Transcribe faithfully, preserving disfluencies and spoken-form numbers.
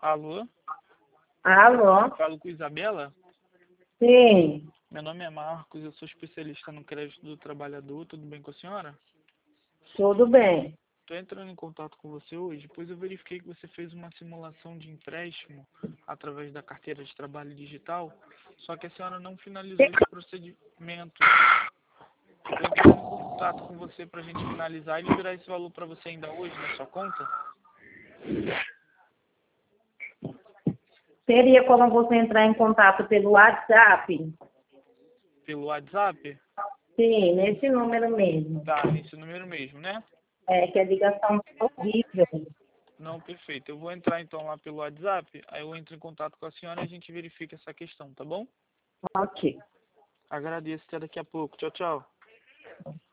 Alô? Alô? Falo com Isabela? Sim, Meu nome é Marcos, eu sou especialista no crédito do trabalhador. Tudo bem com a senhora? tudo bem. Estou entrando em contato com você hoje, pois eu verifiquei que você fez uma simulação de empréstimo através da carteira de trabalho digital, só que a senhora não finalizou esse procedimento. Estou entrando em contato com você para a gente finalizar e liberar esse valor para você ainda hoje na sua conta. Teria como você entrar em contato pelo WhatsApp? Pelo WhatsApp? Sim, nesse número mesmo. Tá, nesse número mesmo, né? É que a ligação é horrível. Não, perfeito. Eu vou entrar então lá pelo WhatsApp, aí eu entro em contato com a senhora e a gente verifica essa questão, tá bom? Ok. Agradeço, até daqui a pouco. Tchau, tchau.